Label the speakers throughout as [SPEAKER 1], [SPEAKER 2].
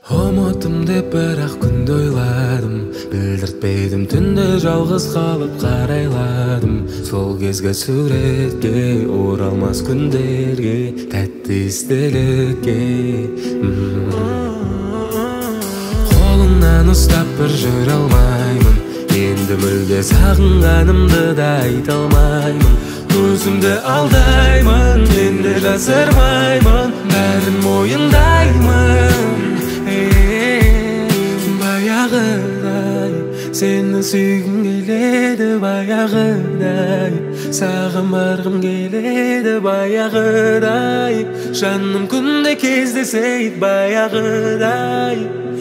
[SPEAKER 1] Ұмыттым деп бірақ күнде ойладым, білдіртпейдім түнде жалғыз қалып қарайладым. Сол кезге суретке, оралмас күндерге, тәтті естелікке. Қолыңнан ұстап бір жүре алмаймын, енді мүлде сағынғанымды да айта алмаймын. Өзімді алдаймын, енді жасырмаймын, бәрін мойындаймын. Баяғыдай сені сүйгім келеді, баяғыдай саған барғым келеді, баяғыдай жаным күнде кездесейік, баяғыдай.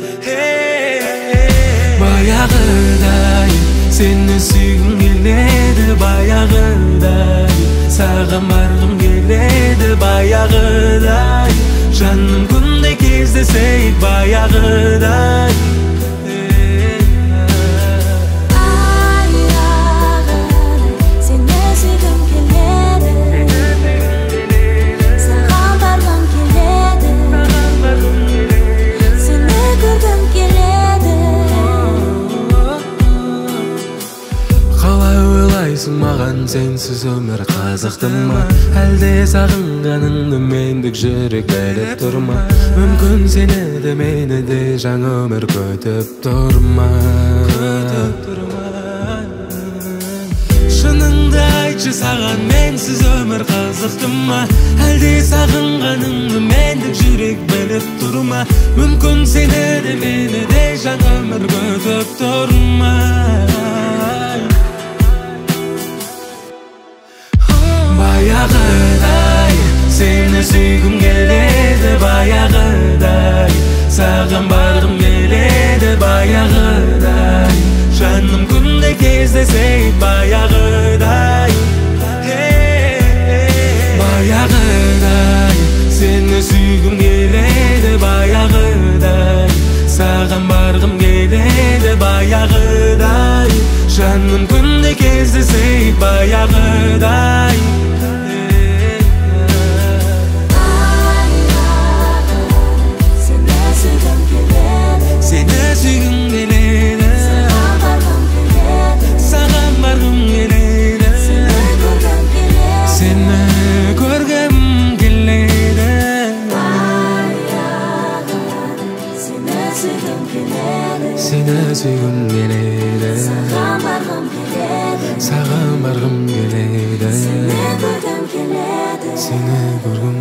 [SPEAKER 1] Баяғыдай сені сүйгім келеді, баяғыдай саған барғым келеді, баяғыдай жаным күнде кездесейік, баяғыдай. Маған сенсіз өмір қызықты ма, әлде сағынғаныңды мендік жүрек біліп тұр ма? Мүмкін сені де мені де жаңа өмір күтіп тұр ма? Шыныңды айтшы, саған менсіз өмір қызықты ма, әлде сағынғаныңды мендік жүрек біліп тұр ма? Мүмкін сені де мені де жаңа өмір күтіп тұр ма? Баяғыдай сені сүйгім келеді, баяғыдай саған барғым келеді, баяғыдай жаным күнде кездесейік, баяғыдай. Баяғыдай сені сүйгім келеді, баяғыдай саған барғым келеді, баяғыдай жаным күнде кездесейік, баяғыдай. Seni sүйгім келеді, саған барғым келеді, саған барғым келеді, сені көргім келеді, сені көргім